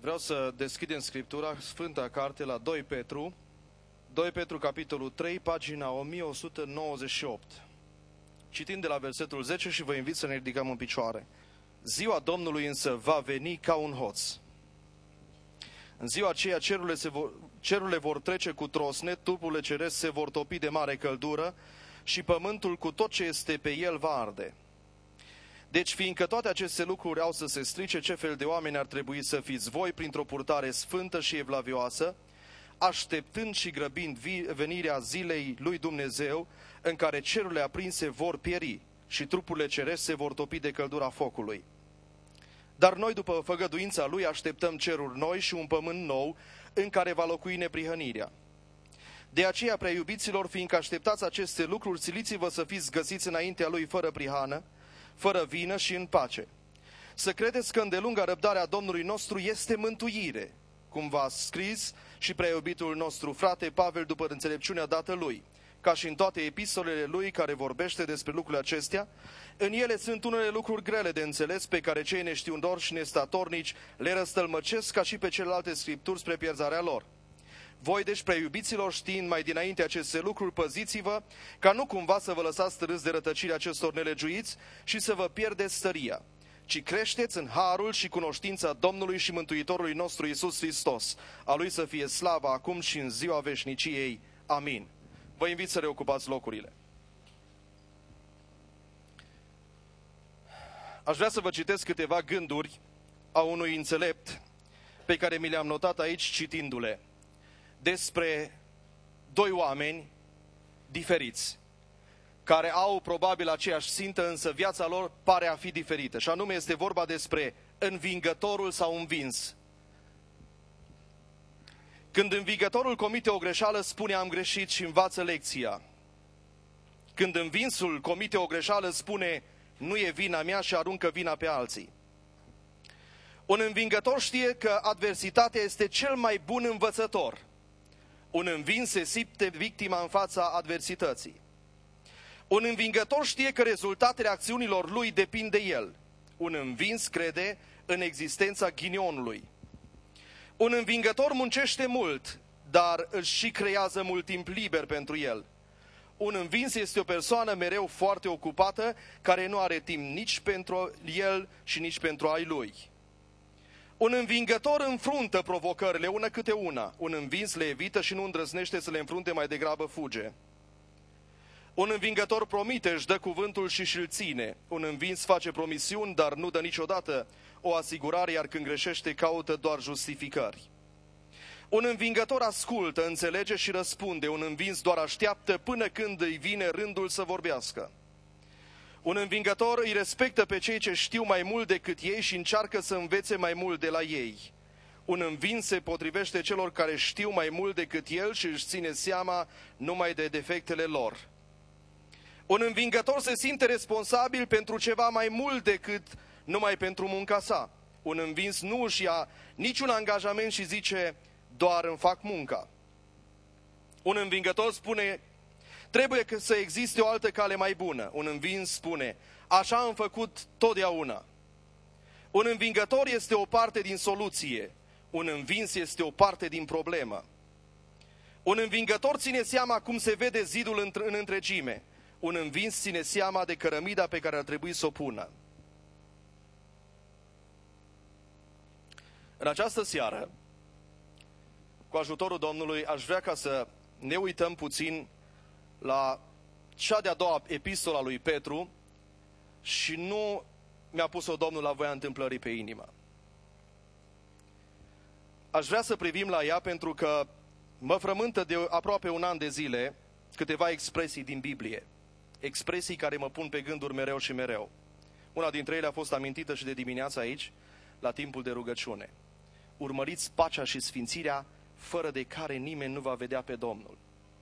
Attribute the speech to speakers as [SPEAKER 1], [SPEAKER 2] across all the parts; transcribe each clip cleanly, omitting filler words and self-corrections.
[SPEAKER 1] Vreau să deschidem Scriptura, Sfânta Carte, la 2 Petru, 2 Petru, capitolul 3, pagina 1198. Citind de la versetul 10 și vă invit să ne ridicăm în picioare. Ziua Domnului însă va veni ca un hoț. În ziua aceea cerurile vor trece cu trosnet, trupurile ceresc se vor topi de mare căldură și pământul cu tot ce este pe el va arde. Deci, fiindcă toate aceste lucruri au să se strice, ce fel de oameni ar trebui să fiți voi printr-o purtare sfântă și evlavioasă, așteptând și grăbind venirea zilei lui Dumnezeu, în care cerurile aprinse vor pieri și trupurile cerești se vor topi de căldura focului. Dar noi, după făgăduința lui, așteptăm ceruri noi și un pământ nou, în care va locui neprihănirea. De aceea, prea iubiților, fiindcă așteptați aceste lucruri, siliți-vă să fiți găsiți înaintea lui fără prihană, fără vină și în pace. Să credeți că îndelunga răbdarea Domnului nostru este mântuire, cum v-a scris și prea iubitul nostru frate Pavel după înțelepciunea dată lui, ca și în toate epistolele lui care vorbește despre lucrurile acestea. În ele sunt unele lucruri grele de înțeles, pe care cei neștiundori și nestatornici le răstălmăcesc ca și pe celelalte scripturi spre pierzarea lor. Voi, deci, prea iubiților, știind mai dinainte aceste lucruri, păziți-vă, ca nu cumva să vă lăsați târâți de rătăcirea acestor nelegiuiți și să vă pierdeți stăria, ci creșteți în harul și cunoștința Domnului și Mântuitorului nostru Iisus Hristos. A Lui să fie slava acum și în ziua veșniciei. Amin. Vă invit să reocupați locurile. Aș vrea să vă citesc câteva gânduri a unui înțelept pe care mi le-am notat aici citindu-le, despre doi oameni diferiți, care au probabil aceeași țintă, însă viața lor pare a fi diferită. Și anume este vorba despre învingătorul sau învins. Când învingătorul comite o greșeală, spune am greșit și învață lecția. Când învinsul comite o greșeală, spune nu e vina mea și aruncă vina pe alții. Un învingător știe că adversitatea este cel mai bun învățător. Un învins se simte victima în fața adversității. Un învingător știe că rezultatele acțiunilor lui depind de el. Un învins crede în existența ghinionului. Un învingător muncește mult, dar își și creează mult timp liber pentru el. Un învins este o persoană mereu foarte ocupată, care nu are timp nici pentru el și nici pentru ai lui. Un învingător înfruntă provocările una câte una. Un învins le evită și nu îndrăznește să le înfrunte, mai degrabă fuge. Un învingător promite, își dă cuvântul și îl ține. Un învins face promisiuni, dar nu dă niciodată o asigurare, iar când greșește caută doar justificări. Un învingător ascultă, înțelege și răspunde. Un învins doar așteaptă până când îi vine rândul să vorbească. Un învingător îi respectă pe cei ce știu mai mult decât ei și încearcă să învețe mai mult de la ei. Un învins se potrivește celor care știu mai mult decât el și își ține seama numai de defectele lor. Un învingător se simte responsabil pentru ceva mai mult decât numai pentru munca sa. Un învins nu își ia niciun angajament și zice doar îmi fac munca. Un învingător spune trebuie să existe o altă cale mai bună. Un învins spune așa am făcut totdeauna. Un învingător este o parte din soluție. Un învins este o parte din problemă. Un învingător ține seama cum se vede zidul în întregime. Un învins ține seama de cărămida pe care ar trebui să o pună. În această seară, cu ajutorul Domnului, aș vrea ca să ne uităm puțin la cea de-a doua epistola lui Petru și nu mi-a pus-o Domnul la voia întâmplării pe inimă. Aș vrea să privim la ea pentru că mă frământă de aproape un an de zile câteva expresii din Biblie. Expresii care mă pun pe gânduri mereu și mereu. Una dintre ele a fost amintită și de dimineață aici, la timpul de rugăciune. Urmăriți pacea și sfințirea, fără de care nimeni nu va vedea pe Domnul.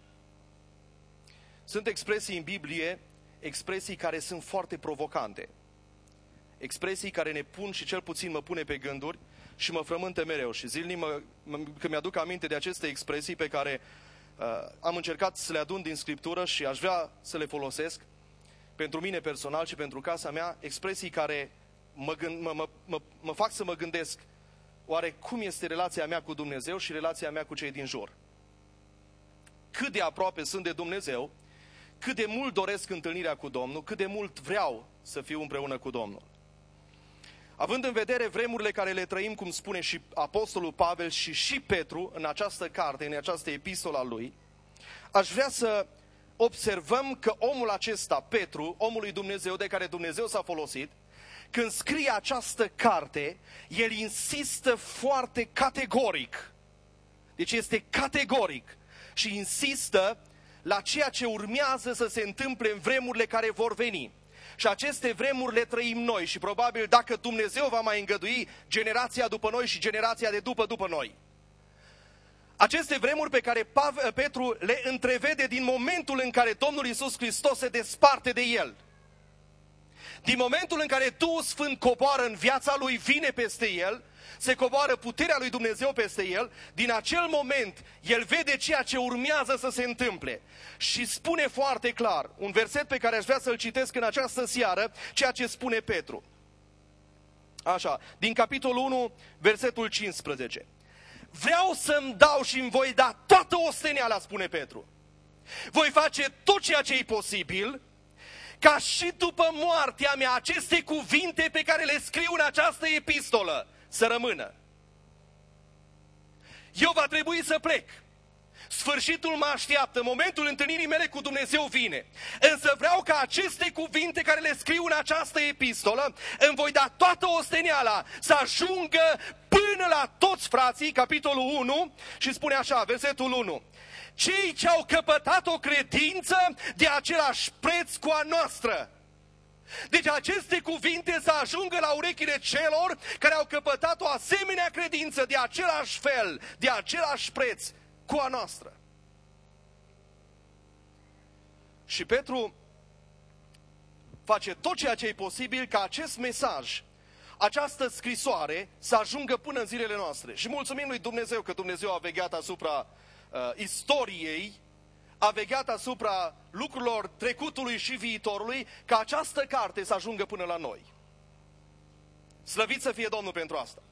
[SPEAKER 1] Sunt expresii în Biblie, expresii care sunt foarte provocante. Expresii care ne pun și cel puțin mă pune pe gânduri și mă frământă mereu. Și zilnic când mi-aduc aminte de aceste expresii pe care am încercat să le adun din Scriptură și aș vrea să le folosesc pentru mine personal și pentru casa mea, expresii care mă fac să mă gândesc oare cum este relația mea cu Dumnezeu și relația mea cu cei din jur? Cât de aproape sunt de Dumnezeu, cât de mult doresc întâlnirea cu Domnul, cât de mult vreau să fiu împreună cu Domnul. Având în vedere vremurile care le trăim, cum spune și Apostolul Pavel și Petru în această carte, în această epistolă a lui, aș vrea să observăm că omul acesta, Petru, omul lui Dumnezeu de care Dumnezeu s-a folosit, când scrie această carte, el insistă foarte categoric. Deci este categoric și insistă la ceea ce urmează să se întâmple în vremurile care vor veni. Și aceste vremuri le trăim noi și probabil dacă Dumnezeu va mai îngădui, generația după noi și generația de după noi. Aceste vremuri pe care Petru le întrevede din momentul în care Domnul Iisus Hristos se desparte de el. Din momentul în care Duhul Sfânt coboară în viața lui, vine peste el, se coboară puterea lui Dumnezeu peste el, din acel moment el vede ceea ce urmează să se întâmple. Și spune foarte clar, un verset pe care aș vrea să-l citesc în această seară, ceea ce spune Petru. Așa, din capitolul 1, versetul 15. Vreau să-mi dau și îmi voi da toată osteneala, spune Petru. Voi face tot ceea ce e posibil, ca și după moartea mea aceste cuvinte pe care le scriu în această epistolă să rămână. Eu va trebui să plec. Sfârșitul mă așteaptă, momentul întâlnirii mele cu Dumnezeu vine. Însă vreau ca aceste cuvinte care le scriu în această epistolă, îmi voi da toată osteneala să ajungă până la toți frații, capitolul 1, și spune așa, versetul 1. Cei ce au căpătat o credință de același preț cu a noastră. Deci aceste cuvinte să ajungă la urechile celor care au căpătat o asemenea credință de același fel, de același preț cu a noastră. Și Petru face tot ceea ce e posibil ca acest mesaj, această scrisoare să ajungă până în zilele noastre. Și mulțumim lui Dumnezeu că Dumnezeu a vegheat asupra istoriei, a vegheat asupra lucrurilor trecutului și viitorului, ca această carte să ajungă până la noi. Slăvit să fie Domnul pentru asta.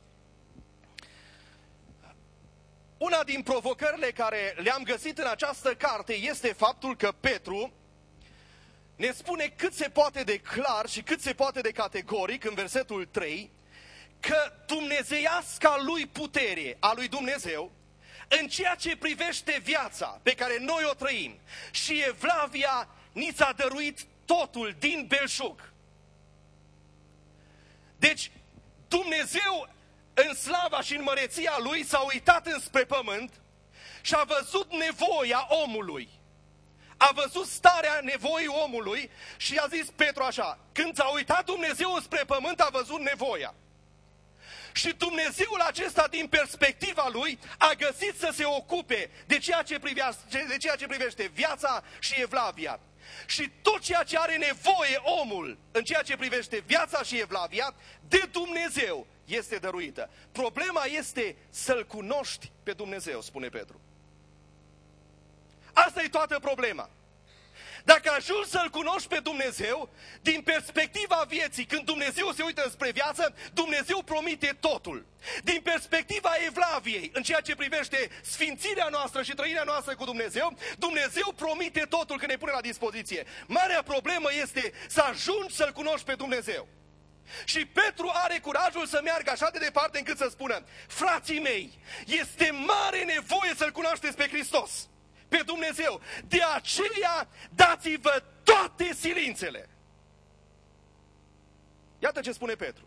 [SPEAKER 1] Una din provocările care le-am găsit în această carte este faptul că Petru ne spune cât se poate de clar și cât se poate de categoric în versetul 3 că dumnezeiasca lui putere a lui Dumnezeu în ceea ce privește viața pe care noi o trăim și evlavia ni s-a dăruit totul din belșug. Deci Dumnezeu în slava și în măreția lui s-a uitat înspre pământ și a văzut nevoia omului. A văzut starea nevoii omului și a zis Petru așa, când s-a uitat Dumnezeu înspre pământ, a văzut nevoia. Și Dumnezeul acesta, din perspectiva lui, a găsit să se ocupe de ceea ce privește viața și evlavia. Și tot ceea ce are nevoie omul în ceea ce privește viața și evlavia, de Dumnezeu este dăruită. Problema este să-L cunoști pe Dumnezeu, spune Petru. Asta e toată problema. Dacă ajungi să-L cunoști pe Dumnezeu, din perspectiva vieții, când Dumnezeu se uită spre viață, Dumnezeu promite totul. Din perspectiva evlaviei, în ceea ce privește sfințirea noastră și trăirea noastră cu Dumnezeu, Dumnezeu promite totul când ne pune la dispoziție. Marea problemă este să ajungi să-L cunoști pe Dumnezeu. Și Petru are curajul să meargă așa de departe încât să spună, frații mei, este mare nevoie să-L cunoașteți pe Hristos, pe Dumnezeu. De aceea dați-vă toate silințele. Iată ce spune Petru.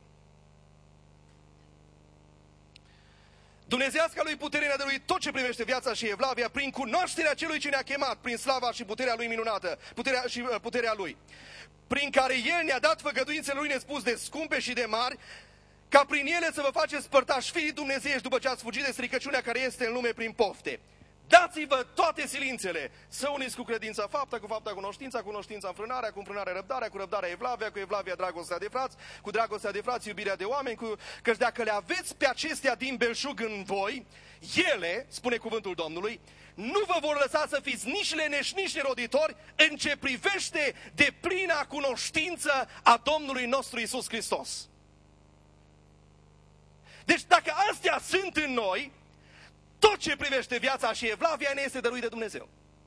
[SPEAKER 1] Dumnezeiasca lui putere ne-a dăruit tot ce privește viața și evlavia prin cunoașterea celui ce ne-a chemat, prin slava și puterea lui minunată, puterea lui, prin care El ne-a dat făgăduințele lui nespus de scumpe și de mari, ca prin ele să vă faceți părtași fiii dumnezeiești după ce ați fugit de stricăciunea care este în lume prin pofte. Dați-vă toate silințele, să uniți cu credința fapta, cu fapta cunoștința, cu cunoștința înfrânarea, cu înfrânarea răbdarea, cu răbdarea evlavia, cu evlavia dragostea de frați, cu dragostea de frați iubirea de oameni, căci dacă le aveți pe acestea din belșug în voi, ele, spune cuvântul Domnului, nu vă vor lăsa să fiți nici leneși, nici neroditori în ce privește deplina cunoștință a Domnului nostru Iisus Hristos. Deci dacă astea sunt în noi, tot ce privește viața și evlavia ne este dăruit de Dumnezeu.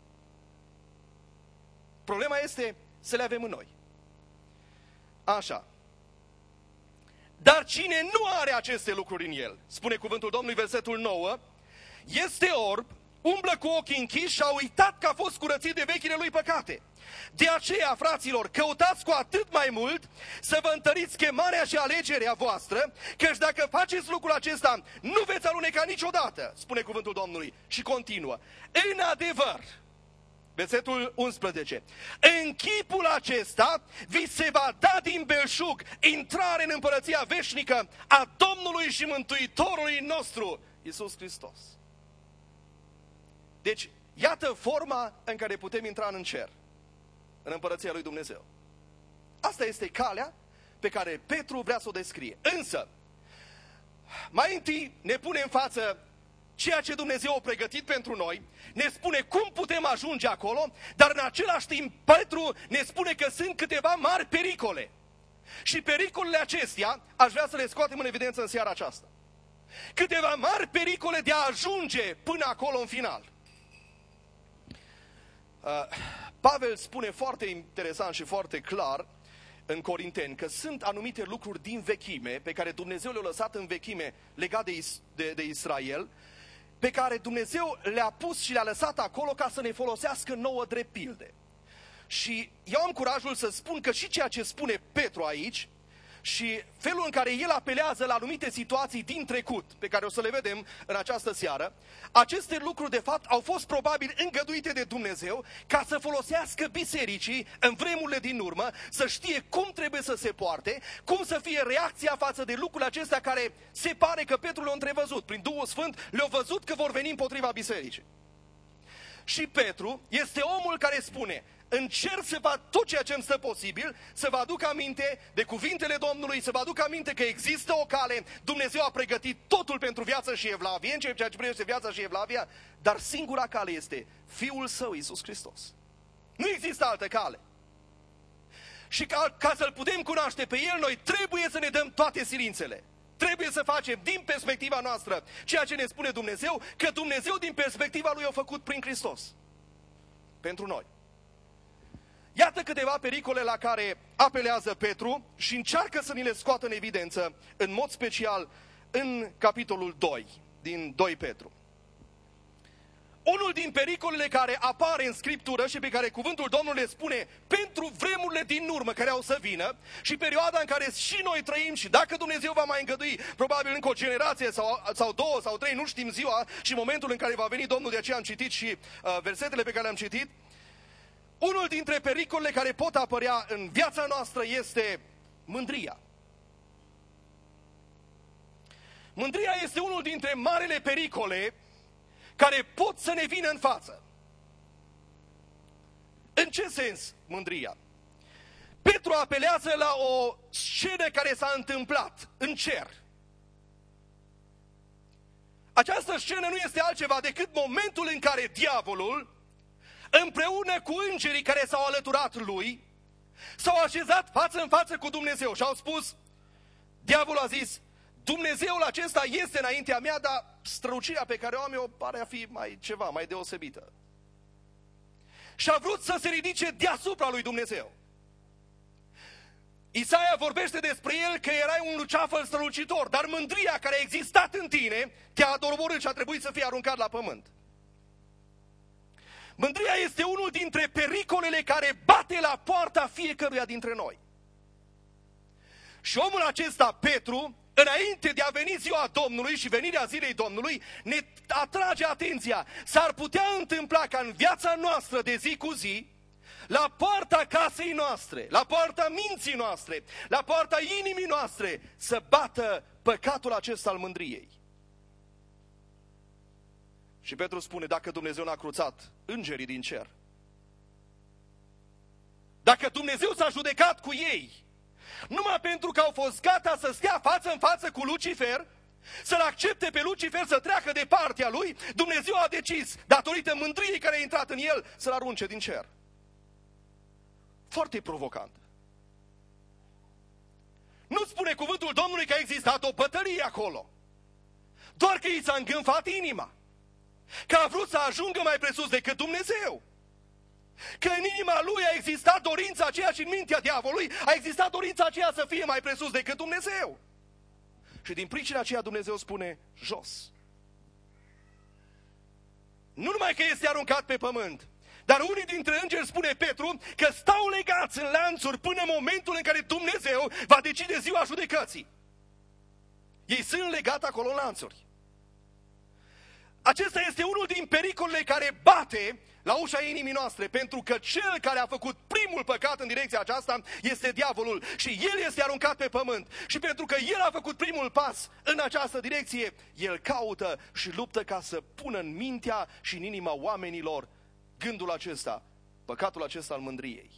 [SPEAKER 1] Problema este să le avem în noi. Așa. Dar cine nu are aceste lucruri în el, spune cuvântul Domnului, versetul 9, este orb, umblă cu ochii închiși și a uitat că a fost curățit de vechile lui păcate. De aceea, fraților, căutați cu atât mai mult să vă întăriți chemarea și alegerea voastră, căci dacă faceți lucrul acesta, nu veți aluneca niciodată, spune cuvântul Domnului. Și continuă. În adevăr, versetul 11, în chipul acesta vi se va da din belșug intrare în împărăția veșnică a Domnului și Mântuitorului nostru, Iisus Hristos. Deci, iată forma în care putem intra în cer, în împărăția lui Dumnezeu. Asta este calea pe care Petru vrea să o descrie. Însă, mai întâi ne pune în față ceea ce Dumnezeu a pregătit pentru noi, ne spune cum putem ajunge acolo, dar în același timp Petru ne spune că sunt câteva mari pericole. Și pericolele acestea aș vrea să le scoatem în evidență în seara aceasta. Câteva mari pericole de a ajunge până acolo în final. Pavel spune foarte interesant și foarte clar în Corinteni că sunt anumite lucruri din vechime pe care Dumnezeu le-a lăsat în vechime legat de Israel, pe care Dumnezeu le-a pus și le-a lăsat acolo ca să ne folosească nouă drept pilde. Și eu am curajul să spun că și ceea ce spune Petru aici și felul în care el apelează la anumite situații din trecut, pe care o să le vedem în această seară, aceste lucruri de fapt au fost probabil îngăduite de Dumnezeu ca să folosească bisericii în vremurile din urmă, să știe cum trebuie să se poarte, cum să fie reacția față de lucrurile acestea care se pare că Petru le-a întrevăzut. Prin Duhul Sfânt le-a văzut că vor veni împotriva bisericii. Și Petru este omul care spune: încerc să fac tot ceea ce îmi stă posibil, să vă aduc aminte de cuvintele Domnului, să vă aduc aminte că există o cale, Dumnezeu a pregătit totul pentru viață și evlavie, în ceea ce privește viața și evlavia, dar singura cale este Fiul Său, Iisus Hristos. Nu există altă cale. Și ca să-L putem cunoaște pe El, noi trebuie să ne dăm toate silințele. Trebuie să facem din perspectiva noastră ceea ce ne spune Dumnezeu, că Dumnezeu din perspectiva Lui a făcut prin Hristos. Pentru noi. Iată câteva pericole la care apelează Petru și încearcă să ni le scoată în evidență, în mod special în capitolul 2, din 2 Petru. Unul din pericolele care apare în Scriptură și pe care cuvântul Domnului le spune pentru vremurile din urmă care au să vină și perioada în care și noi trăim și dacă Dumnezeu va mai îngădui, probabil încă o generație sau două sau trei, nu știm ziua și momentul în care va veni Domnul, de aceea am citit și versetele pe care le-am citit. Unul dintre pericolele care pot apărea în viața noastră este mândria. Mândria este unul dintre marele pericole care pot să ne vină în față. În ce sens mândria? Petru apelează la o scenă care s-a întâmplat în cer. Această scenă nu este altceva decât momentul în care diavolul, împreună cu îngerii care s-au alăturat lui, s-au așezat față în față cu Dumnezeu și au spus, diavolul a zis, Dumnezeul acesta este înaintea mea, dar strălucirea pe care o am eu pare a fi mai deosebită. Și a vrut să se ridice deasupra lui Dumnezeu. Isaia vorbește despre el că erai un luceafăr strălucitor, dar mândria care a existat în tine te-a adorborât și a trebuit să fie aruncat la pământ. Mândria este unul dintre pericolele care bate la poarta fiecăruia dintre noi. Și omul acesta, Petru, înainte de a veni ziua Domnului și venirea zilei Domnului, ne atrage atenția. S-ar putea întâmpla ca în viața noastră de zi cu zi, la poarta casei noastre, la poarta minții noastre, la poarta inimii noastre, să bată păcatul acesta al mândriei. Și Petru spune, dacă Dumnezeu n-a cruțat îngerii din cer, dacă Dumnezeu s-a judecat cu ei, numai pentru că au fost gata să stea față în față cu Lucifer, să-l accepte pe Lucifer să treacă de partea lui, Dumnezeu a decis, datorită mândriei care a intrat în el, să-l arunce din cer. Foarte provocant. Nu spune cuvântul Domnului că a existat o bătălie acolo. Doar că i s-a îngânfat inima. Că a vrut să ajungă mai presus decât Dumnezeu. Că în inima lui a existat dorința aceea și în mintea diavolului a existat dorința aceea să fie mai presus decât Dumnezeu. Și din pricina aceea Dumnezeu spune jos. Nu numai că este aruncat pe pământ, dar unii dintre îngeri, spune Petru, că stau legați în lanțuri până în momentul în care Dumnezeu va decide ziua judecății. Ei sunt legați acolo în lanțuri. Acesta este unul din pericolele care bate la ușa inimii noastre, pentru că cel care a făcut primul păcat în direcția aceasta este diavolul și el este aruncat pe pământ. Și pentru că el a făcut primul pas în această direcție, el caută și luptă ca să pună în mintea și în inima oamenilor gândul acesta, păcatul acesta al mândriei.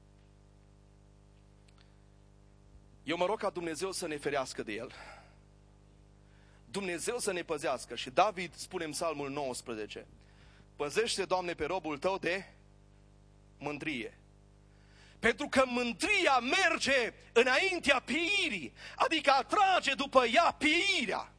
[SPEAKER 1] Eu mă rog ca Dumnezeu să ne ferească de el. Dumnezeu să ne păzească. Și David spune în Psalmul 19, păzește, Doamne, pe robul tău de mândrie. Pentru că mândria merge înaintea pieirii, adică atrage după ea pieirea.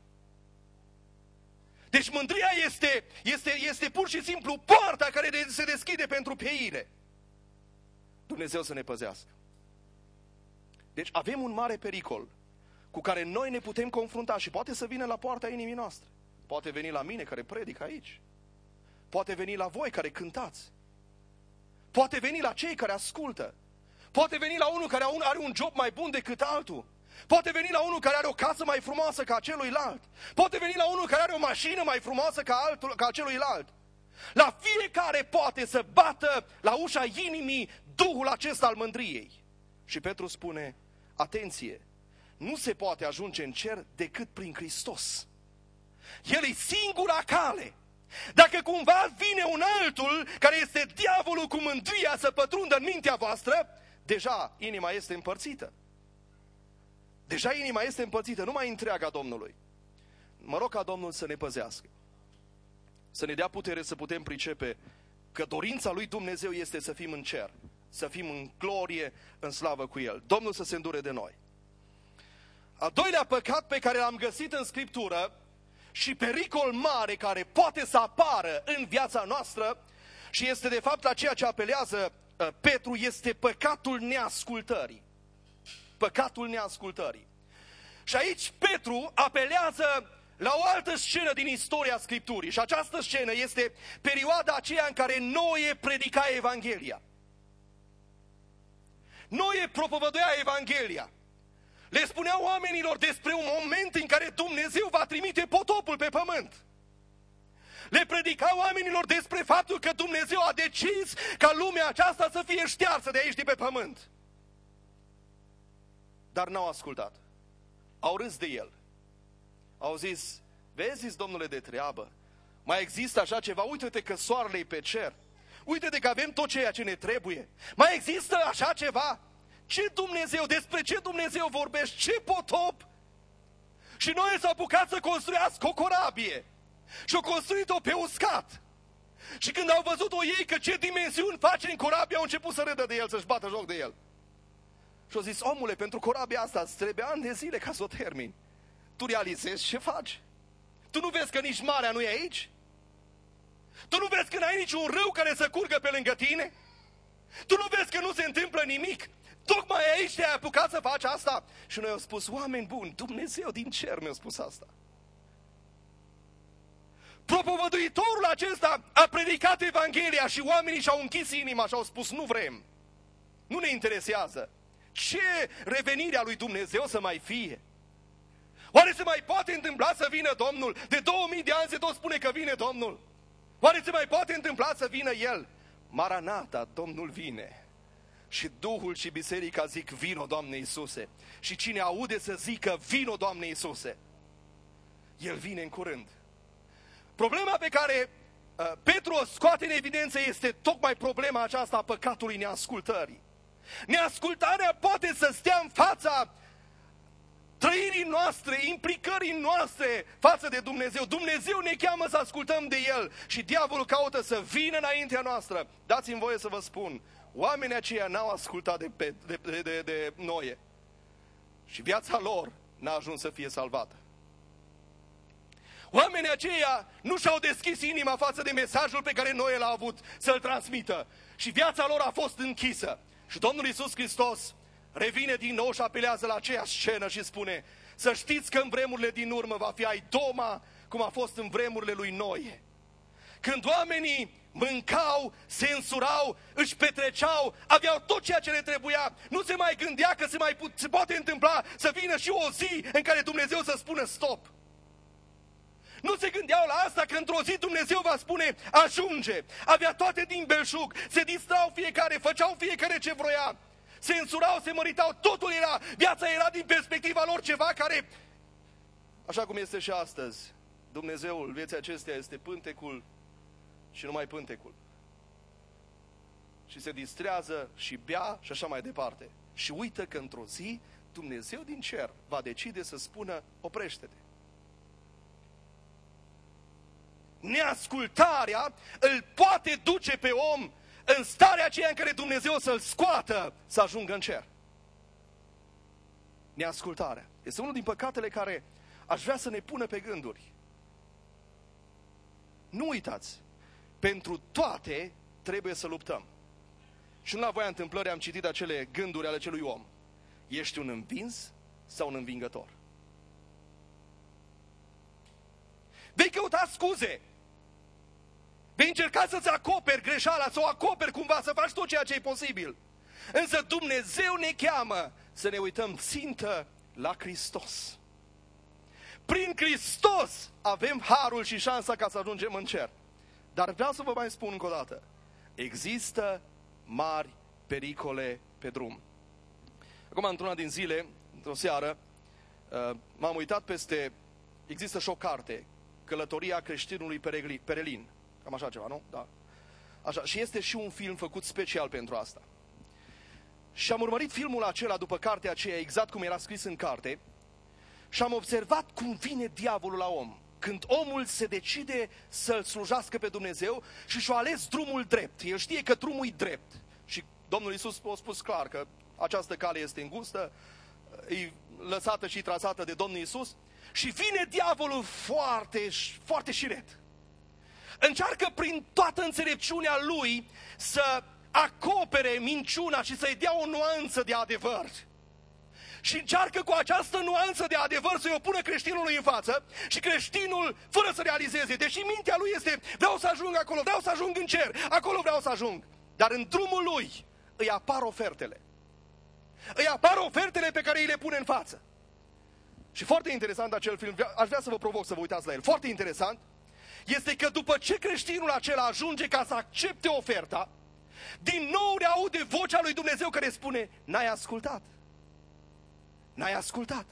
[SPEAKER 1] Deci mândria este pur și simplu poarta care se deschide pentru pieire. Dumnezeu să ne păzească. Deci avem un mare pericol cu care noi ne putem confrunta și poate să vină la poarta inimii noastre. Poate veni la mine care predic aici. Poate veni la voi care cântați. Poate veni la cei care ascultă. Poate veni la unul care are un job mai bun decât altul. Poate veni la unul care are o casă mai frumoasă ca celuilalt. Poate veni la unul care are o mașină mai frumoasă ca celuilalt. La fiecare poate să bată la ușa inimii duhul acesta al mândriei. Și Petru spune, atenție, nu se poate ajunge în cer decât prin Hristos. El e singura cale. Dacă cumva vine un altul care este diavolul cu mândria să pătrundă în mintea voastră, deja inima este împărțită. Deja inima este împărțită, numai întreaga Domnului. Mă rog ca Domnul să ne păzească. Să ne dea putere să putem pricepe că dorința lui Dumnezeu este să fim în cer, să fim în glorie, în slavă cu El. Domnul să se îndure de noi. Al doilea păcat pe care l-am găsit în Scriptură și pericol mare care poate să apară în viața noastră și este de fapt la ceea ce apelează Petru, este păcatul neascultării. Păcatul neascultării. Și aici Petru apelează la o altă scenă din istoria Scripturii și această scenă este perioada aceea în care Noe predica Evanghelia. Noe propovăduia Evanghelia. Le spunea oamenilor despre un moment în care Dumnezeu va trimite potopul pe pământ. Le predica oamenilor despre faptul că Dumnezeu a decis ca lumea aceasta să fie ștearsă de aici, de pe pământ. Dar n-au ascultat. Au râs de el. Au zis, vezi, zis, domnule, de treabă, mai există așa ceva? Uite-te că soarele e pe cer. Uite-te că avem tot ceea ce ne trebuie. Mai există așa ceva? Ce Dumnezeu? Despre ce Dumnezeu vorbești? Ce potop? Și noi s-au apucat să construiască o corabie. Și au construit-o pe uscat. Și când au văzut-o ei că ce dimensiuni face în corabie, au început să râdă de el, să-și bată joc de el. Și au zis, omule, pentru corabia asta îți trebuie ani de zile ca să o termini. Tu realizezi ce faci? Tu nu vezi că nici marea nu e aici? Tu nu vezi că n-ai niciun râu care să curgă pe lângă tine? Tu nu vezi că nu se întâmplă nimic? Tocmai aici te-ai apucat să faci asta? Și noi au spus, oameni buni, Dumnezeu din cer mi-a spus asta. Propovăduitorul acesta a predicat Evanghelia și oamenii și-au închis inima și au spus, nu vrem. Nu ne interesează. Ce revenirea lui Dumnezeu să mai fie? Oare se mai poate întâmpla să vină Domnul? De 2000 de ani se tot spune că vine Domnul. Oare se mai poate întâmpla să vină El? Maranata, Domnul vine. Și Duhul și Biserica zic, vino, Doamne Iisuse. Și cine aude să zică, vino, Doamne Iisuse. El vine în curând. Problema pe care Petru o scoate în evidență este tocmai problema aceasta a păcatului neascultării. Neascultarea poate să stea în fața trăirii noastre, implicării noastre față de Dumnezeu. Dumnezeu ne cheamă să ascultăm de El și diavolul caută să vină înaintea noastră. Dați-mi voie să vă spun, oamenii aceia n-au ascultat de Noe și viața lor n-a ajuns să fie salvată. Oamenii aceia nu și-au deschis inima față de mesajul pe care Noe l-a avut să-l transmită. Și viața lor a fost închisă. Și Domnul Iisus Hristos revine din nou și apelează la aceeași scenă și spune: să știți că în vremurile din urmă va fi Idoma, cum a fost în vremurile lui Noe. Când oamenii mâncau, se însurau, își petreceau, aveau tot ceea ce le trebuia, nu se mai gândea că se poate întâmpla să vină și o zi în care Dumnezeu să spună stop. Nu se gândeau la asta, că într-o zi Dumnezeu va spune ajunge. Avea toate din belșug, se distrau fiecare, făceau fiecare ce vroia, se însurau, se măritau, totul era, viața era din perspectiva lor ceva care, așa cum este și astăzi, Dumnezeul vieții acesteia este pântecul și numai pântecul. Și se distrează și bea și așa mai departe. Și uită că într-o zi Dumnezeu din cer va decide să spună oprește-te. Neascultarea îl poate duce pe om în starea aceea în care Dumnezeu să-l scoată să ajungă în cer. Neascultarea este unul din păcatele care aș vrea să ne pună pe gânduri. Nu uitați, pentru toate trebuie să luptăm. Și nu la voia întâmplării am citit acele gânduri ale acelui om. Ești un învins sau un învingător? Vei căuta scuze. Vei încerca să-ți acoperi greșeala, să o acoperi cumva, să faci tot ceea ce e posibil. Însă Dumnezeu ne cheamă să ne uităm țintă la Hristos. Prin Hristos avem harul și șansa ca să ajungem în cer. Dar vreau să vă mai spun încă o dată. Există mari pericole pe drum. Acum, într-una din zile, într-o seară, m-am uitat peste... Există și o carte, Călătoria creștinului Perelin. Cam așa ceva, nu? Da. Așa. Și este și un film făcut special pentru asta. Și am urmărit filmul acela după cartea aceea, exact cum era scris în carte, și am observat cum vine diavolul la om. Când omul se decide să-L slujească pe Dumnezeu și și-a ales drumul drept. El știe că drumul e drept. Și Domnul Iisus a spus clar că această cale este îngustă, e lăsată și trasată de Domnul Iisus. Și vine diavolul foarte, foarte șiret. Încearcă prin toată înțelepciunea lui să acopere minciuna și să-i dea o nuanță de adevăr. Și încearcă cu această nuanță de adevăr să-i o pună creștinului în față și creștinul, fără să realizeze, deși mintea lui este vreau să ajung acolo, vreau să ajung în cer, acolo vreau să ajung. Dar în drumul lui îi apar ofertele. Îi apar ofertele pe care îi le pune în față. Și foarte interesant acel film, aș vrea să vă provoc să vă uitați la el, foarte interesant, este că după ce creștinul acela ajunge ca să accepte oferta, din nou reaude vocea lui Dumnezeu care spune, n-ai ascultat. N-ai ascultat.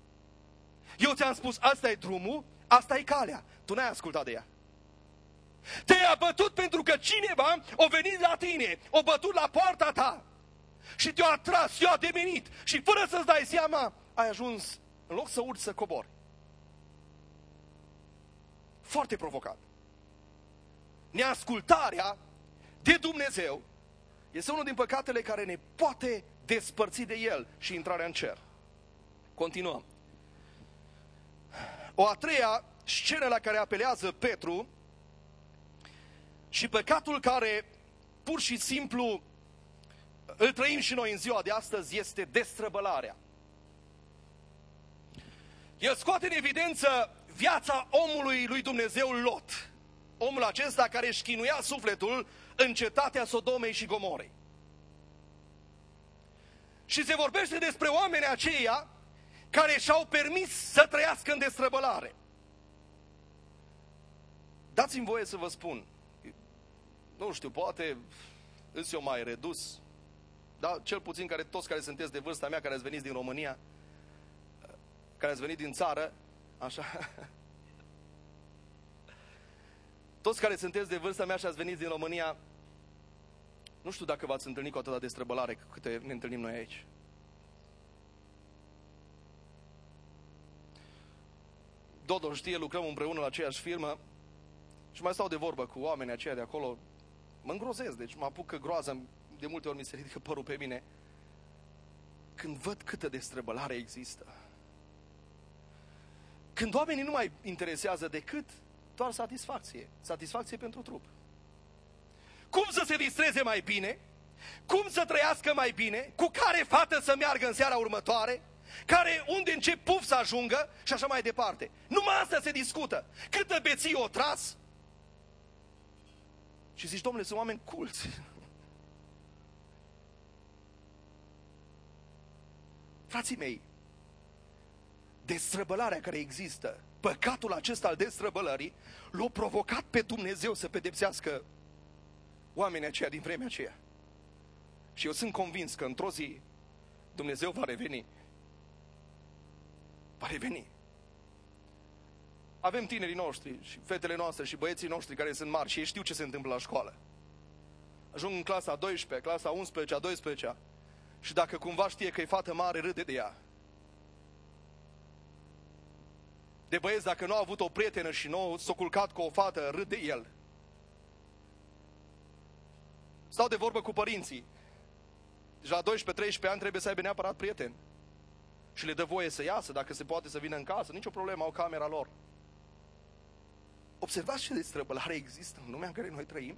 [SPEAKER 1] Eu ți-am spus, asta e drumul, asta e calea. Tu n-ai ascultat de ea. Te-ai abătut pentru că cineva a venit la tine, a bătut la poarta ta și te-a atras, te-a ademenit și fără să-ți dai seama, ai ajuns, în loc să urci, să cobori. Foarte provocat. Neascultarea de Dumnezeu este unul din păcatele care ne poate despărți de El și intrarea în cer. Continuăm. O a treia scenă la care apelează Petru și păcatul care pur și simplu îl trăim și noi în ziua de astăzi este destrăbălarea. El scoate în evidență viața omului lui Dumnezeu Lot. Omul acesta care își chinuia sufletul în cetatea Sodomei și Gomorei. Și se vorbește despre oamenii aceia care și-au permis să trăiască în destrăbălare. Dați-mi voie să vă spun, nu știu, poate îți eu mai redus, dar cel puțin toți care sunteți de vârsta mea, care ați venit din România, care ați venit din țară, așa, toți care sunteți de vârsta mea și ați venit din România, nu știu dacă v-ați întâlnit cu atâta destrăbălare câte ne întâlnim noi aici. Dodo știe, lucrăm împreună la aceeași firmă și mai stau de vorbă cu oamenii aceia de acolo. Mă îngrozesc, deci mă apucă groaza, de multe ori mi se ridică părul pe mine când văd câtă destrăbălare există. Când oamenii nu mai interesează decât doar satisfacție. Satisfacție pentru trup. Cum să se distreze mai bine? Cum să trăiască mai bine? Cu care fată să meargă în seara următoare? Unde în ce puf să ajungă? Și așa mai departe. Numai asta se discută. Câtă beție o tras? Și zici, domnule, sunt oameni culți. Frații mei, destrăbălarea care există, păcatul acesta al destrăbălării, l-a provocat pe Dumnezeu să pedepsească oamenii aceia din vremea aceea. Și eu sunt convins că într-o zi Dumnezeu va reveni. Va reveni. Avem tinerii noștri și fetele noastre și băieții noștri care sunt mari și ei știu ce se întâmplă la școală. Ajung în clasa a 12-a, clasa a 11-a, 12-a și dacă cumva știe că e fată mare, râde de ea. De băieți, dacă nu a avut o prietenă și nu s-a culcat cu o fată, râd de el. Stau de vorbă cu părinții. Deci la 12-13 ani trebuie să aibă neapărat prieteni. Și le dă voie să iasă, dacă se poate să vină în casă, nicio problemă, au camera lor. Observați ce destrăbălare există în lumea în care noi trăim?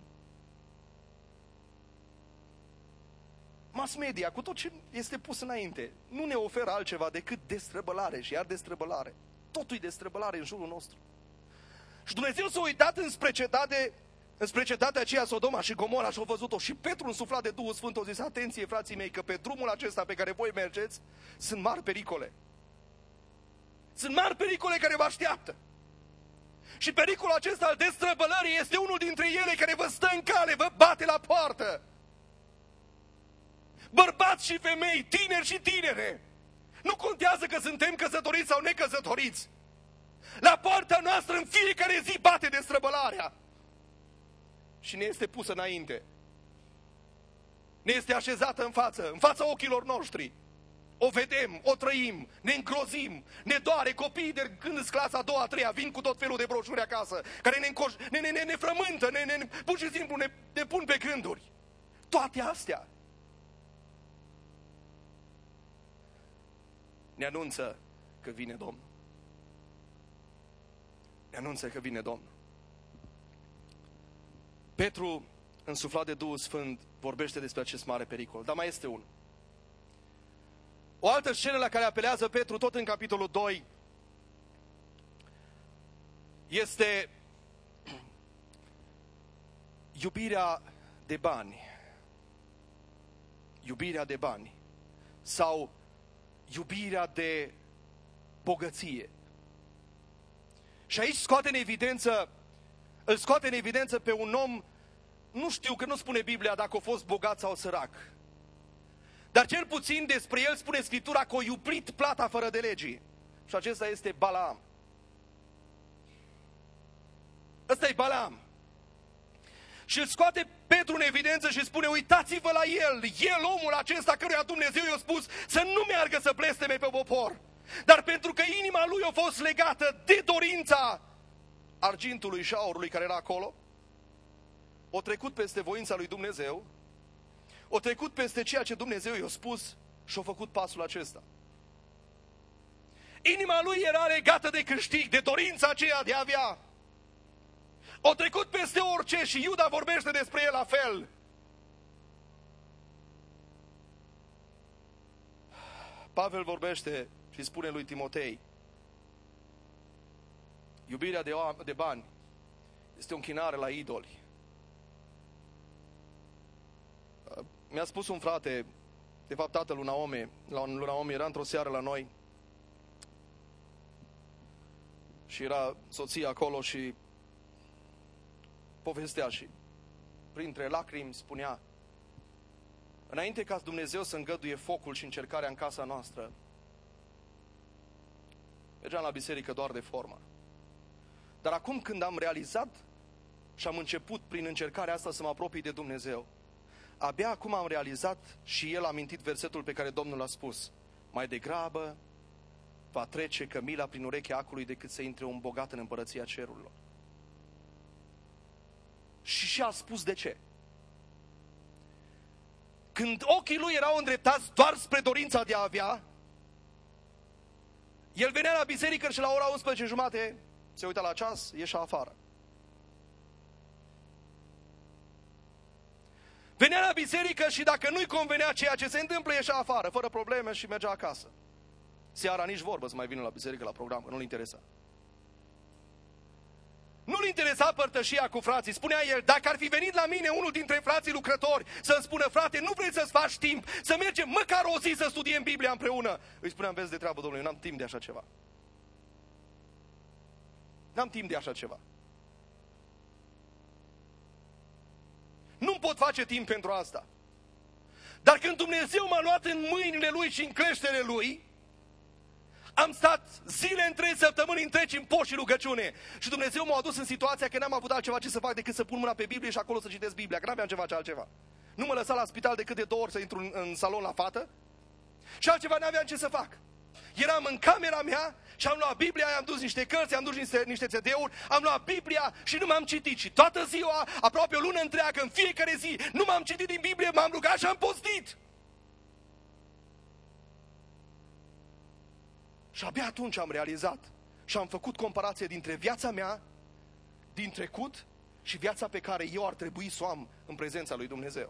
[SPEAKER 1] Mass media, cu tot ce este pus înainte, nu ne oferă altceva decât destrăbălare și iar destrăbălare. Totul e destrăbălare în jurul nostru. Și Dumnezeu s-a uitat înspre cetatea aceea Sodoma și Gomora și a văzut-o. Și Petru, însuflat de Duhul Sfânt, a zis, atenție, frații mei, că pe drumul acesta pe care voi mergeți sunt mari pericole. Sunt mari pericole care vă așteaptă. Și pericolul acesta al destrăbălării este unul dintre ele care vă stă în cale, vă bate la poartă. Bărbați și femei, tineri și tinere, nu contează că suntem căsătoriți sau necăsătoriți. La poarta noastră în fiecare zi bate destrăbălarea. Și ne este pusă înainte. Ne este așezată în fața ochilor noștri. O vedem, o trăim, ne îngrozim, ne doare. Copiii de când în clasa a doua, a treia vin cu tot felul de broșuri acasă, care ne frământă, pur și simplu ne pun pe gânduri. Toate astea ne anunță că vine Domnul. Ne anunță că vine Domnul. Petru, însuflat de Duhul Sfânt, vorbește despre acest mare pericol. Dar mai este unul. O altă scenă la care apelează Petru, tot în capitolul 2, este iubirea de bani. Iubirea de bani. Sau iubirea de bogăție. Și aici îl scoate în evidență pe un om, nu știu, că nu spune Biblia dacă a fost bogat sau sărac. Dar cel puțin despre el spune Scriptura că a iubit plata fără de legii. Și acesta este Balaam. Ăsta e Balaam. Și îl scoate Petru în evidență și spune, uitați-vă la el, omul acesta căruia Dumnezeu i-a spus să nu meargă să blesteme pe popor. Dar pentru că inima lui a fost legată de dorința argintului și aurului care era acolo, o trecut peste voința lui Dumnezeu, o trecut peste ceea ce Dumnezeu i-a spus și a făcut pasul acesta. Inima lui era legată de câștig, de dorința aceea de a avea. O trecut peste orice și Iuda vorbește despre el la fel. Pavel vorbește și spune lui Timotei, iubirea de bani este o închinare la idoli. Mi-a spus un frate, de fapt tatăl lui Naomi, era într-o seară la noi și era soția acolo și povestea și printre lacrimi spunea, înainte ca Dumnezeu să îngăduie focul și încercarea în casa noastră, mergeam la biserică doar de formă. Dar acum când am realizat și am început prin încercarea asta să mă apropii de Dumnezeu, abia acum am realizat și el a amintit versetul pe care Domnul a spus, mai degrabă va trece cămila prin urechea acului decât să intre un bogat în împărăția cerurilor. Și a spus de ce. Când ochii lui erau îndreptați doar spre dorința de a avea, El venea la biserică și la ora 11:30 se uita la ceas, ieșea afară. Venea la biserică și dacă nu-i convenea ceea ce se întâmplă, ieșea afară, fără probleme și mergea acasă. Seara nici vorbă să mai vină la biserică, la program, că nu-l interesa. Nu-l interesa părtășia cu frații. Spunea el, dacă ar fi venit la mine unul dintre frații lucrători să-mi spună, frate, nu vrei să-ți faci timp, să mergem măcar o zi să studiem Biblia împreună? Îi spuneam, vezi de treabă, domnule, eu n-am timp de așa ceva. N-am timp de așa ceva. Nu pot face timp pentru asta. Dar când Dumnezeu m-a luat în mâinile Lui și în creșterile Lui, am stat zile întregi, săptămâni întregi în post și rugăciune. Și Dumnezeu m-a adus în situația că n-am avut altceva ce să fac decât să pun mâna pe Biblie și acolo să citesc Biblia, că n-aveam ce face altceva. Nu mă lăsa la spital decât de 2 ori să intru în salon la fată și altceva n-aveam ce să fac. Eram în camera mea și am luat Biblia, am dus niște cărți, am dus niște CD-uri, am luat Biblia și nu m-am citit. Și toată ziua, aproape o lună întreagă, în fiecare zi, nu m-am citit din Biblie, m-am rugat și am postit. Și abia atunci am realizat și am făcut comparație dintre viața mea din trecut și viața pe care eu ar trebui să o am în prezența lui Dumnezeu.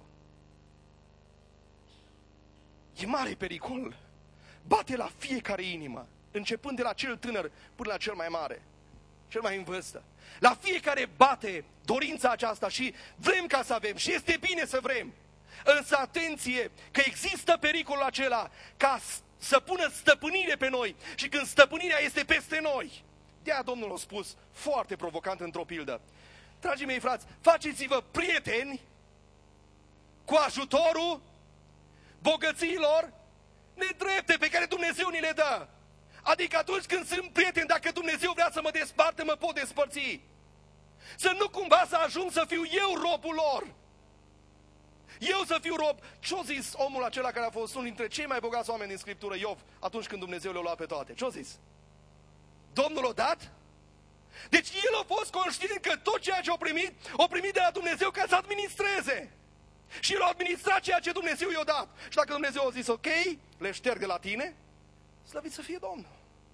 [SPEAKER 1] E mare pericol. Bate la fiecare inimă, începând de la cel tânăr până la cel mai mare, cel mai în vârstă. La fiecare bate dorința aceasta și vrem ca să avem și este bine să vrem. Însă atenție că există pericolul acela ca să pună stăpânire pe noi și când stăpânirea este peste noi. De-aia Domnul a spus foarte provocant într-o pildă. Dragii mei frați, faceți-vă prieteni cu ajutorul bogățiilor nedrepte pe care Dumnezeu ni le dă. Adică atunci când sunt prieten, dacă Dumnezeu vrea să mă despartă, mă pot despărți. Să nu cumva să ajung să fiu eu robul lor. Eu să fiu rob. Ce-o zis omul acela care a fost unul dintre cei mai bogați oameni din Scriptură, Iov, atunci când Dumnezeu le-a luat pe toate? Ce-o zis? Domnul a dat? Deci el a fost conștient că tot ceea ce o primit de la Dumnezeu ca să administreze. Și el a administrat ceea ce Dumnezeu i-a dat. Și dacă Dumnezeu a zis, ok, le șterg de la tine, slăvit să fie Domnul.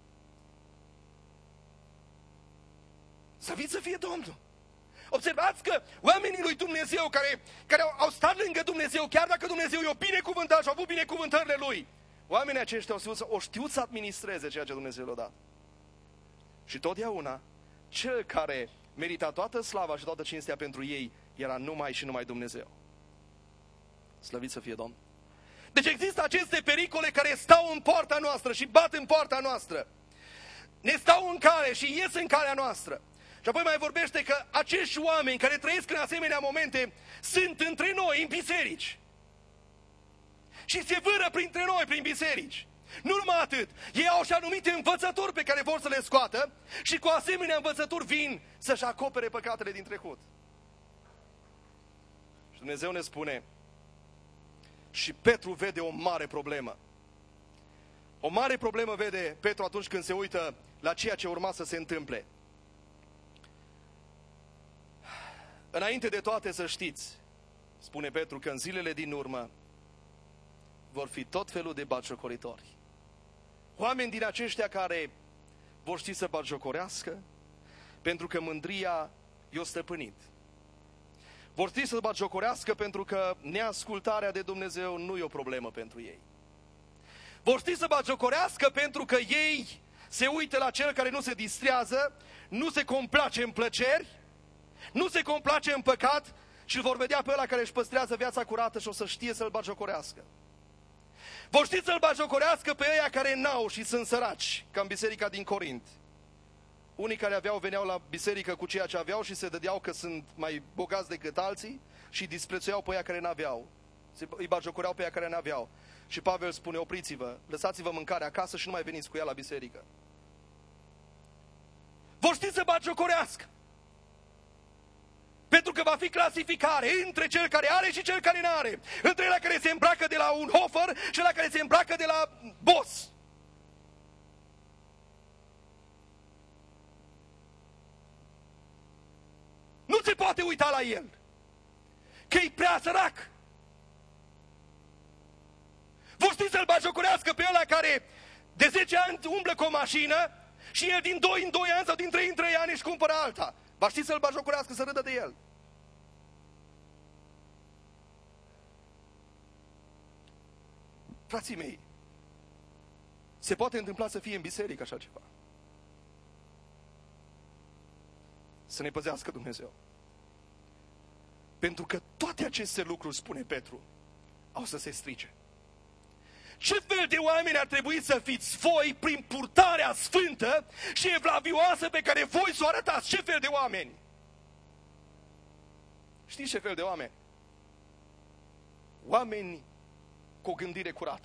[SPEAKER 1] Slăvit să fie Domnul. Observați că oamenii lui Dumnezeu care au stat lângă Dumnezeu, chiar dacă Dumnezeu i-a binecuvântat și au avut binecuvântările Lui, oamenii aceștia au știut să administreze ceea ce Dumnezeu le-a dat. Și totdeauna, cel care merita toată slava și toată cinstea pentru ei era numai și numai Dumnezeu. Slăvit să fie Domnul. Deci există aceste pericole care stau în poarta noastră și bat în poarta noastră. Ne stau în cale și ies în calea noastră. Și apoi mai vorbește că acești oameni care trăiesc în asemenea momente sunt între noi, în biserici. Și se vâră printre noi, prin biserici. Nu numai atât, ei au și anumite învățături pe care vor să le scoată și cu asemenea învățături vin să-și acopere păcatele din trecut. Și Dumnezeu ne spune, și Petru vede o mare problemă. O mare problemă vede Petru atunci când se uită la ceea ce urma să se întâmple. Înainte de toate să știți, spune Petru, că în zilele din urmă vor fi tot felul de batjocoritori. Oameni din aceștia care vor ști să batjocorească, pentru că mândria i-o stăpânit. Vor ști să batjocorească pentru că neascultarea de Dumnezeu nu e o problemă pentru ei. Vor ști să batjocorească pentru că ei se uită la cel care nu se distrează, nu se complace în plăceri, nu se complace în păcat și îl vor vedea pe ăla care își păstrează viața curată și o să știe să-l batjocorească. Vor ști să-l batjocorească pe ăia care n-au și sunt săraci, ca în biserica din Corint. Unii care aveau veneau la biserică cu ceea ce aveau și se dădeau că sunt mai bogați decât alții și disprețuiau pe ăia care n-aveau. Îi batjocoreau pe ăia care n-aveau. Și Pavel spune, opriți-vă, lăsați-vă mâncarea acasă și nu mai veniți cu ea la biserică. Vor ști să batjocorească. Pentru că va fi clasificare între cel care are și cel care n-are. Între ăla care se îmbracă de la un hofer și ăla care se îmbracă de la boss. Nu se poate uita la el, că e prea sărac. Vor ști să-l batjocorească pe ăla care De 10 ani umblă cu o mașină și el din 2 în 2 ani sau din 3 în 3 ani își cumpără alta. Va ști să-l bajocorească, să râdă de el. Frații mei, se poate întâmpla să fie în biserică așa ceva. Să ne păzească Dumnezeu. Pentru că toate aceste lucruri, spune Petru, au să se strice. Ce fel de oameni ar trebui să fiți voi prin purtarea sfântă și evlavioasă pe care voi să o arătați? Ce fel de oameni? Știți ce fel de oameni? Oameni cu o gândire curată.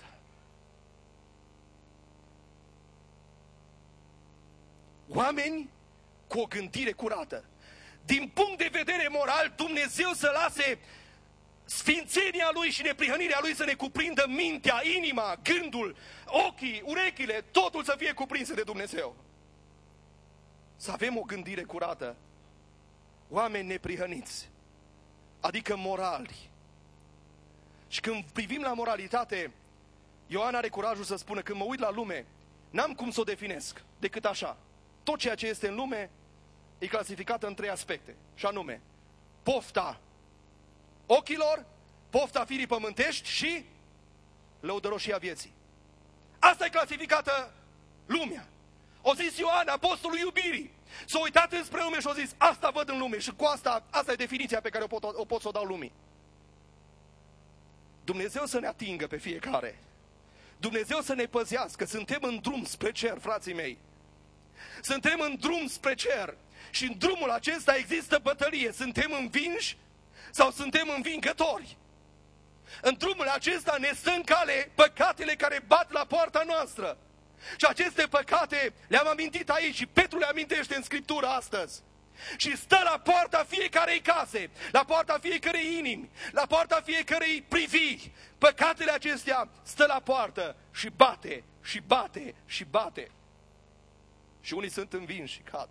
[SPEAKER 1] Oameni cu o gândire curată. Din punct de vedere moral, Dumnezeu să lase sfințenia Lui și neprihănirea Lui să ne cuprindă mintea, inima, gândul, ochii, urechile, totul să fie cuprinse de Dumnezeu. Să avem o gândire curată. Oameni neprihăniți, adică morali. Și când privim la moralitate, Ioan are curajul să spună, când mă uit la lume, n-am cum să o definesc decât așa. Tot ceea ce este în lume e clasificată în 3 aspecte, și anume pofta ochilor, pofta firii pământești și lăudăroșia vieții. Asta e clasificată lumea. O zis Ioan, apostolul iubirii. S-a uitat înspre lume și a zis, asta văd în lume și cu asta e definiția pe care o pot să o dau lumii. Dumnezeu să ne atingă pe fiecare. Dumnezeu să ne păzească. Suntem în drum spre cer, frații mei. Suntem în drum spre cer. Și în drumul acesta există bătălie. Suntem învinși sau suntem învingători? În drumul acesta ne stă în cale păcatele care bat la poarta noastră. Și aceste păcate le-am amintit aici și Petru le amintește în Scriptură astăzi. Și stă la poarta fiecarei case, la poarta fiecărei inimi, la poarta fiecărei priviri. Păcatele acestea stă la poartă și bate, și bate, și bate. Și unii sunt învinși și cad.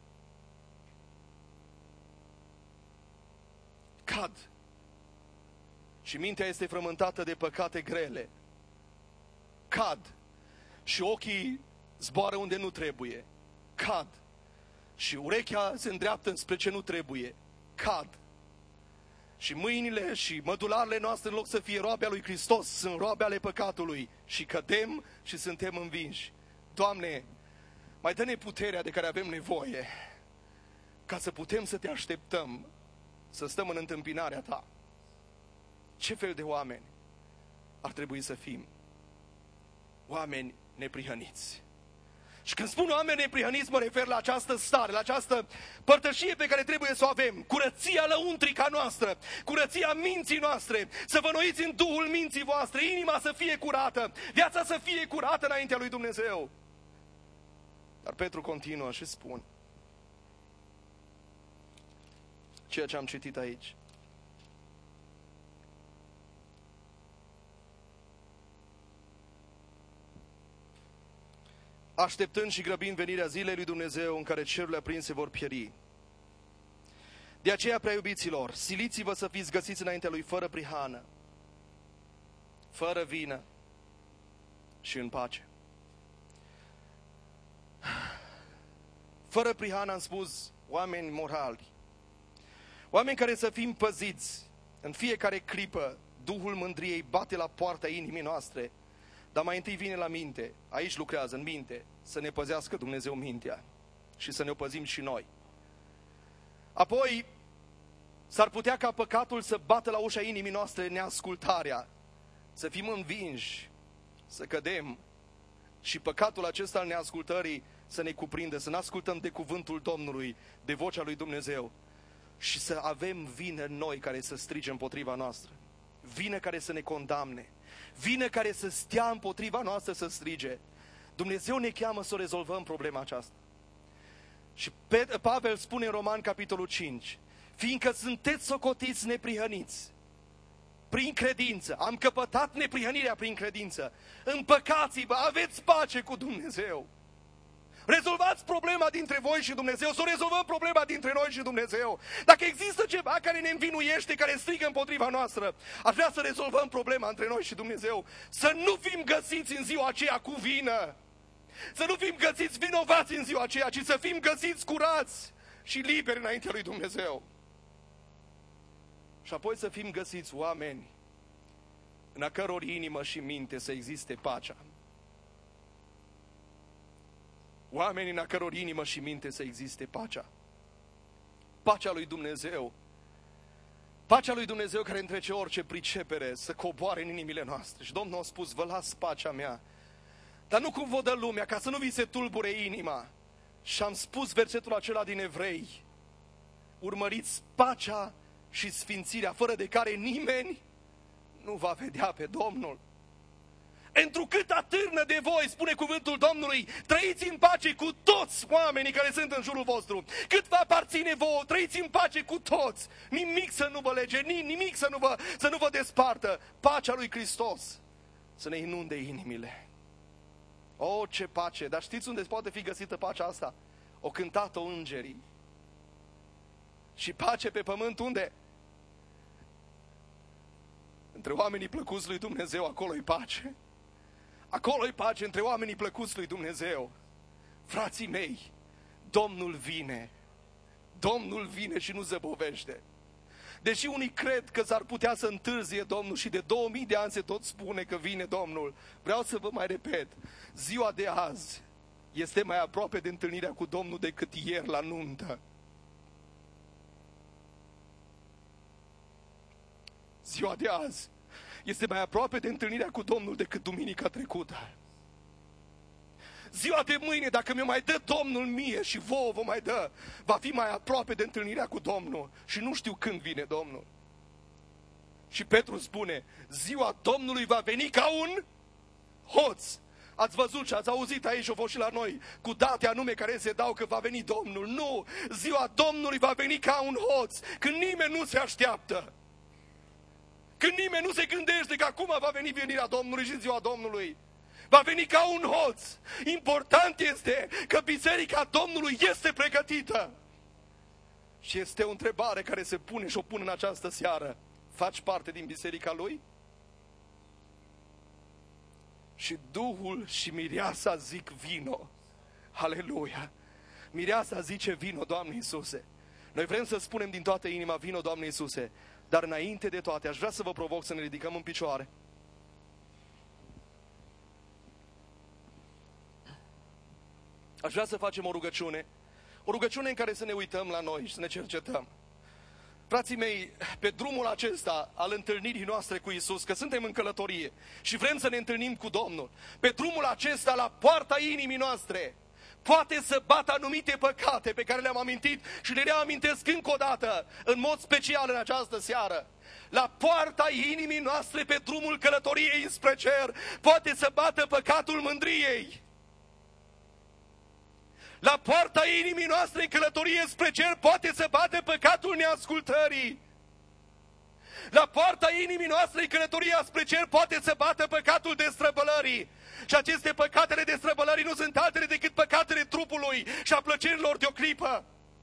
[SPEAKER 1] Cad. Și mintea este frământată de păcate grele. Cad. Și ochii zboară unde nu trebuie. Cad. Și urechea se îndreaptă spre ce nu trebuie. Cad. Și mâinile și mădularele noastre, în loc să fie roabe a lui Hristos, sunt roabe ale păcatului. Și cădem și suntem învinși. Doamne, mai dă-ne puterea de care avem nevoie, ca să putem să te așteptăm, să stăm în întâmpinarea ta. Ce fel de oameni ar trebui să fim? Oameni neprihăniți. Și când spun oameni neprihăniți, mă refer la această stare, la această părtășie pe care trebuie să o avem. Curăția lăuntrica noastră, curăția minții noastre, să vă înnoiți în Duhul minții voastre, inima să fie curată, viața să fie curată înaintea lui Dumnezeu. Dar Petru continuă și spune ceea ce am citit aici. Așteptând și grăbind venirea zilei lui Dumnezeu în care cerurile aprinse vor pieri. De aceea, prea iubiților, siliți-vă să fiți găsiți înaintea lui fără prihană, fără vină și în pace. Fără prihană am spus, oameni morali, oameni care să fim păziți în fiecare clipă. Duhul mândriei bate la poarta inimii noastre, dar mai întâi vine la minte. Aici lucrează, în minte, să ne păzească Dumnezeu mintea și să ne o păzim și noi. Apoi, s-ar putea ca păcatul să bată la ușa inimii noastre, neascultarea, să fim învinși, să cădem și păcatul acesta al neascultării să ne cuprindă, să ne ascultăm de cuvântul Domnului, de vocea lui Dumnezeu și să avem vină în noi care să strige împotriva noastră, vină care să ne condamne, vină care să stea împotriva noastră să strige. Dumnezeu ne cheamă să rezolvăm problema aceasta. Și Pavel spune în Roman capitolul 5, fiindcă sunteți socotiți neprihăniți prin credință, am căpătat neprihănirea prin credință, împăcați-vă, aveți pace cu Dumnezeu. Rezolvați problema dintre voi și Dumnezeu, să rezolvăm problema dintre noi și Dumnezeu. Dacă există ceva care ne învinuiește, care strigă împotriva noastră, aș vrea să rezolvăm problema între noi și Dumnezeu. Să nu fim găsiți în ziua aceea cu vină. Să nu fim găsiți vinovați în ziua aceea, ci să fim găsiți curați și liberi înaintea lui Dumnezeu. Și apoi să fim găsiți oameni în a căror inimă și minte să existe pacea. Oameni în a căror inimă și minte să existe pacea. Pacea lui Dumnezeu. Pacea lui Dumnezeu care întrece orice pricepere să coboare în inimile noastre. Și Domnul a spus, vă las pacea mea. Dar nu cum vă dă lumea, ca să nu vi se tulbure inima. Și am spus versetul acela din Evrei. Urmăriți pacea și sfințirea, fără de care nimeni nu va vedea pe Domnul. Întrucât atârnă de voi, spune cuvântul Domnului, trăiți în pace cu toți oamenii care sunt în jurul vostru. Cât vă aparține vouă, trăiți în pace cu toți. Nimic să nu vă lege, nimic să nu vă despartă. Pacea lui Hristos să ne inunde inimile. O, ce pace! Dar știți unde poate fi găsită pacea asta? O cântat-o îngerii. Și pace pe pământ unde? Între oamenii plăcuți lui Dumnezeu, acolo-i pace. Acolo-i pace între oamenii plăcuți lui Dumnezeu. Frații mei, Domnul vine. Domnul vine și nu zăbovește. Deși unii cred că s-ar putea să întârzie Domnul și de 2000 de ani se tot spune că vine Domnul, vreau să vă mai repet, ziua de azi este mai aproape de întâlnirea cu Domnul decât ieri la nuntă. Ziua de azi este mai aproape de întâlnirea cu Domnul decât duminica trecută. Ziua de mâine, dacă mi-o mai dă Domnul mie și vouă vă mai dă, va fi mai aproape de întâlnirea cu Domnul. Și nu știu când vine Domnul. Și Petru spune, ziua Domnului va veni ca un hoț. Ați văzut și ați auzit aici și o fost și la noi, cu date anume care se dau că va veni Domnul. Nu, ziua Domnului va veni ca un hoț, când nimeni nu se așteaptă. Când nimeni nu se gândește că acum va veni venirea Domnului și ziua Domnului. Va veni ca un hoț. Important este că biserica Domnului este pregătită. Și este o întrebare care se pune și o pun în această seară. Faci parte din biserica Lui? Și Duhul și mireasa zic vino. Aleluia! Mireasa zice vino, Doamne Iisuse. Noi vrem să spunem din toată inima vino, Doamne Iisuse. Dar înainte de toate, aș vrea să vă provoc să ne ridicăm în picioare. Aș vrea să facem o rugăciune în care să ne uităm la noi și să ne cercetăm. Frații mei, pe drumul acesta al întâlnirii noastre cu Iisus, că suntem în călătorie și vrem să ne întâlnim cu Domnul, pe drumul acesta, la poarta inimii noastre, poate să bată anumite păcate pe care le-am amintit și le reamintesc încă o dată, în mod special în această seară. La poarta inimii noastre, pe drumul călătoriei înspre cer, poate să bată păcatul mândriei. La poarta inimii noastre în călătorie spre cer poate să bată păcatul neascultării. La poarta inimii noastre în călătoria spre cer poate să bată păcatul destrăbălării. Și aceste păcatele destrăbălării nu sunt altele decât păcatele trupului și a plăcerilor de o clipă.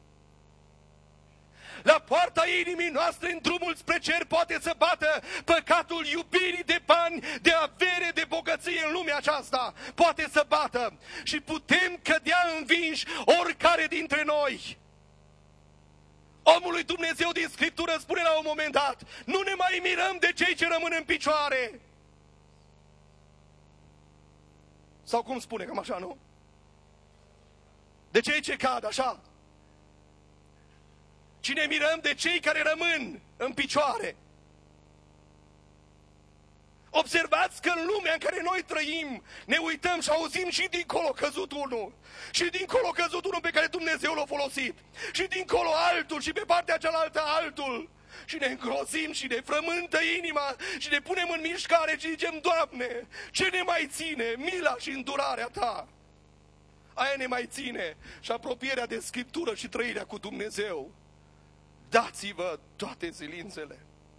[SPEAKER 1] La poarta inimii noastre în drumul spre cer poate să bată păcatul iubirii de bani, de avere, de bogăție în lumea aceasta. Poate să bată și putem cădea învinși oricare dintre noi. Omul lui Dumnezeu din Scriptură spune la un moment dat, nu ne mai mirăm de cei ce rămân în picioare. Sau cum spune, cam așa, nu? De cei ce cad, așa. Ci ne mirăm de cei care rămân în picioare. Observați că în lumea în care noi trăim, ne uităm și auzim și dincolo căzut unul. Și dincolo căzut unul pe care Dumnezeu l-a folosit. Și dincolo altul și pe partea cealaltă altul. Și ne îngrozim și ne frământă inima și ne punem în mișcare și zicem, Doamne, ce ne mai ține? Mila și îndurarea Ta. Aia ne mai ține și apropierea de Scriptură și trăirea cu Dumnezeu. Dați-vă toate silințele.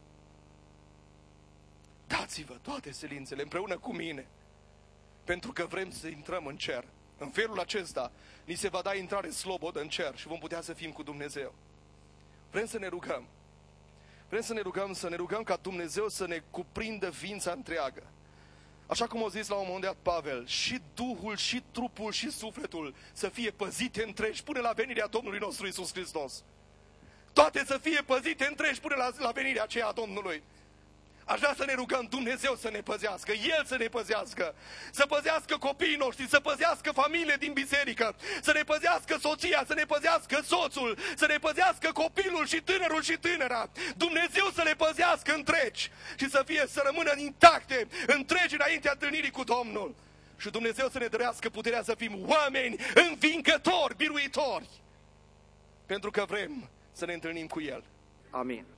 [SPEAKER 1] Dați-vă toate silințele împreună cu mine. Pentru că vrem să intrăm în cer. În felul acesta ni se va da intrare slobodă în cer și vom putea să fim cu Dumnezeu. Vrem să ne rugăm. Vrem să ne rugăm ca Dumnezeu să ne cuprindă ființa întreagă. Așa cum a zis la un moment dat Pavel, și Duhul, și trupul, și sufletul să fie păzite întregi până la venirea Domnului nostru Iisus Hristos. Toate să fie păzite întregi până la venirea aceea a Domnului. Aș vrea să ne rugăm Dumnezeu să ne păzească, El să ne păzească, să păzească copiii noștri, să păzească familiile din biserică, să ne păzească soția, să ne păzească soțul, să ne păzească copilul și tânărul și tânăra. Dumnezeu să le păzească întregi și să rămână intacte, întregi înaintea întâlnirii cu Domnul. Și Dumnezeu să ne dărească puterea să fim oameni învingători, biruitori, pentru că vrem să ne întâlnim cu El.
[SPEAKER 2] Amin.